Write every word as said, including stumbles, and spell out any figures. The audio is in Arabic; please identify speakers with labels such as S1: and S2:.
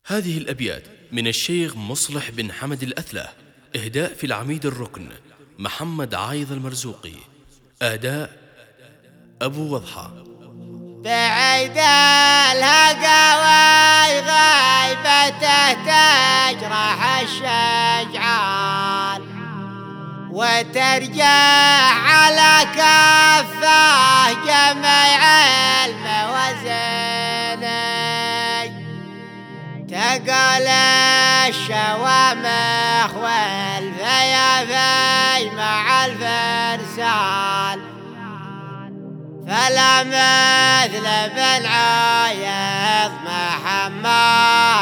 S1: هذه الأبيات من الشيخ مصلح بن حمد الأثله، إهداء في العميد الركن محمد عايض المرزوقي، أداء أبو وضحى.
S2: بعيد الهقاوي غيبته تجرح الشجعان، وترجع على كفه جميع الموازين، تقال الشوامخ والفيافي مع الفرسان، فلا مثل بن عايض محمد